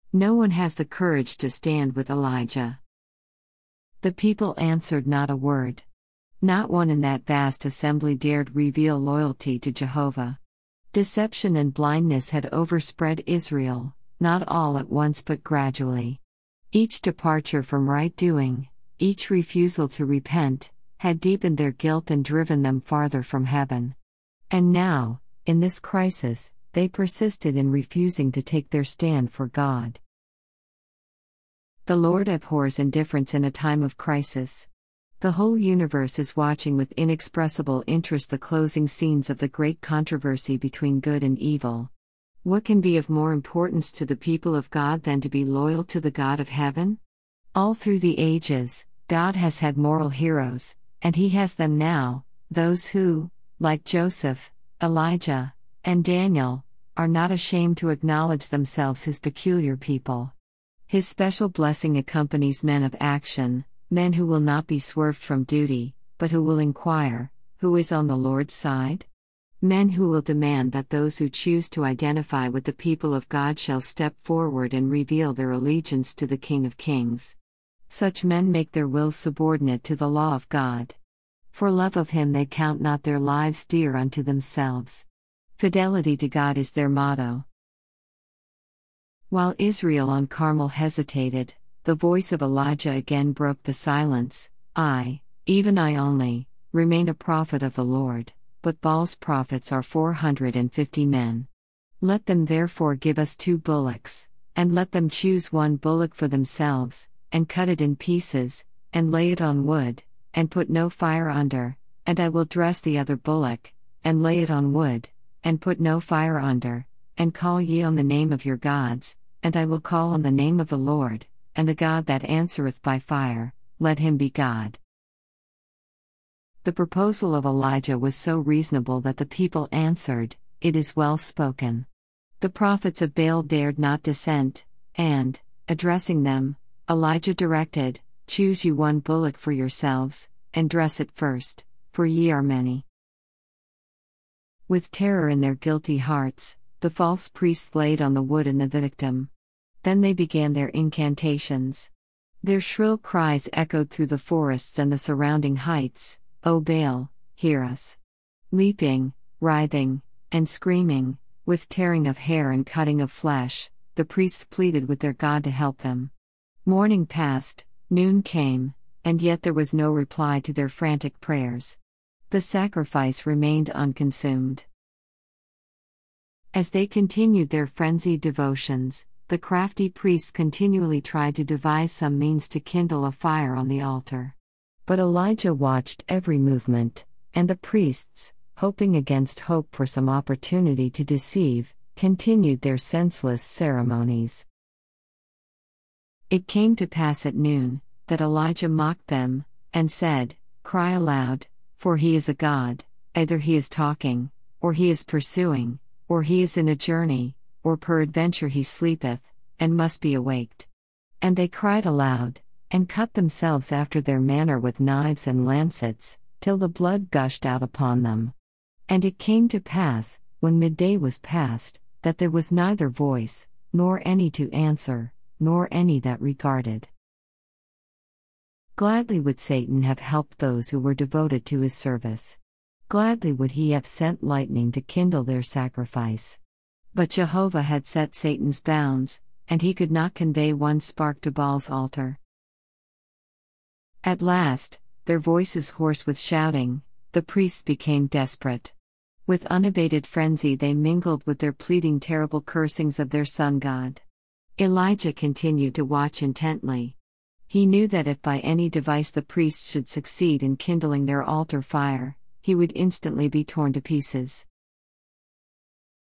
No one has the courage to stand with Elijah. The people answered not a word. Not one in that vast assembly dared reveal loyalty to Jehovah. Deception and blindness had overspread Israel, not all at once but gradually. Each departure from right doing, each refusal to repent, had deepened their guilt and driven them farther from heaven. And now, in this crisis, they persisted in refusing to take their stand for God. The Lord abhors indifference in a time of crisis. The whole universe is watching with inexpressible interest the closing scenes of the great controversy between good and evil. What can be of more importance to the people of God than to be loyal to the God of heaven? All through the ages, God has had moral heroes, and He has them now, those who, like Joseph, Elijah, and Daniel, are not ashamed to acknowledge themselves His peculiar people. His special blessing accompanies men of action, men who will not be swerved from duty, but who will inquire, who is on the Lord's side? Men who will demand that those who choose to identify with the people of God shall step forward and reveal their allegiance to the King of Kings. Such men make their wills subordinate to the law of God. For love of Him they count not their lives dear unto themselves. Fidelity to God is their motto. While Israel on Carmel hesitated, the voice of Elijah again broke the silence. I, even I only, remain a prophet of the Lord, but Baal's prophets are 450 men. Let them therefore give us 2 bullocks, and let them choose 1 bullock for themselves, and cut it in pieces, and lay it on wood, and put no fire under, and I will dress the other bullock, and lay it on wood, and put no fire under, and call ye on the name of your gods, and I will call on the name of the Lord, and the God that answereth by fire, let him be God. The proposal of Elijah was so reasonable that the people answered, It is well spoken. The prophets of Baal dared not dissent, and, addressing them, Elijah directed, Choose you 1 bullock for yourselves, and dress it first, for ye are many. With terror in their guilty hearts, the false priests laid on the wood and the victim. Then they began their incantations. Their shrill cries echoed through the forests and the surrounding heights, O Baal, hear us. Leaping, writhing, and screaming, with tearing of hair and cutting of flesh, the priests pleaded with their God to help them. Morning passed, noon came, and yet there was no reply to their frantic prayers. The sacrifice remained unconsumed. As they continued their frenzied devotions, the crafty priests continually tried to devise some means to kindle a fire on the altar. But Elijah watched every movement, and the priests, hoping against hope for some opportunity to deceive, continued their senseless ceremonies. It came to pass at noon, that Elijah mocked them, and said, Cry aloud, for he is a god, either he is talking, or he is pursuing, or he is in a journey, or peradventure he sleepeth, and must be awaked. And they cried aloud, and cut themselves after their manner with knives and lancets, till the blood gushed out upon them. And it came to pass, when midday was past, that there was neither voice, nor any to answer, nor any that regarded. Gladly would Satan have helped those who were devoted to his service. Gladly would he have sent lightning to kindle their sacrifice. But Jehovah had set Satan's bounds, and he could not convey 1 spark to Baal's altar. At last, their voices hoarse with shouting, the priests became desperate. With unabated frenzy they mingled with their pleading terrible cursings of their sun god. Elijah continued to watch intently. He knew that if by any device the priests should succeed in kindling their altar fire, he would instantly be torn to pieces.